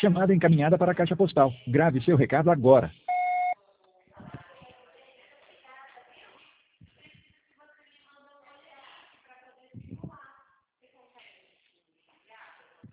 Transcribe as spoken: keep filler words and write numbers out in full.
Chamada encaminhada para a caixa postal. Grave seu recado agora.